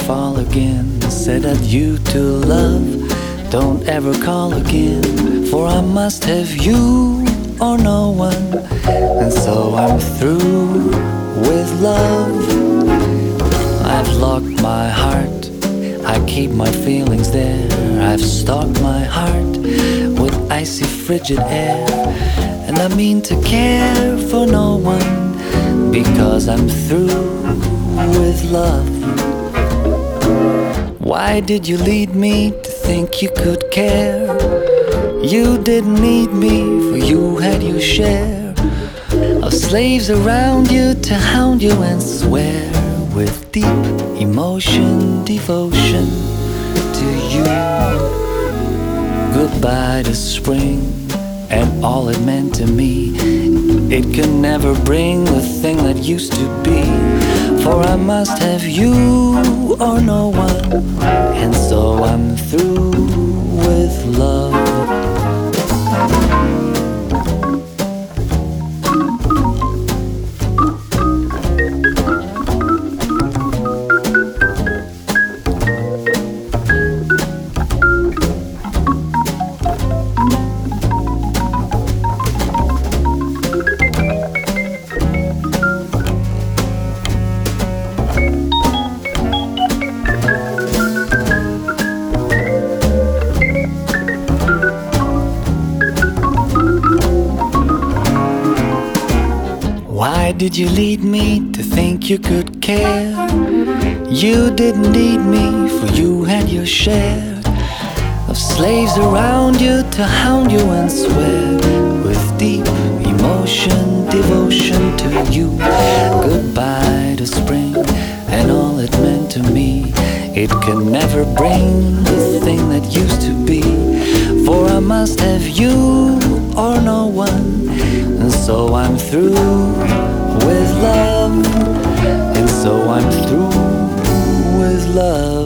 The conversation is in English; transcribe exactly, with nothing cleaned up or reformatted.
fall again. Said adieu to love, don't ever call again. For I must have you or no one, and so I'm through with love. I've locked my heart, I keep my feelings there. I've stocked my heart with icy frigid air, and I mean to care for no one, because I'm through with love. Why did you lead me to think you could care? You didn't need me, for you had your share of slaves around you to hound you and swear with deep emotion, devotion to you. Goodbye to spring and all it meant to me. It can never bring the thing that used to be. For I must have you or no one, and so I'm through with love. Why did you lead me to think you could care? You didn't need me, for you had your share of slaves around you to hound you and swear with deep emotion, devotion to you. Goodbye to spring and all it meant to me. It can never bring the thing that used to be. For I must have you or no one, and so I'm through with love, and so I'm through with love.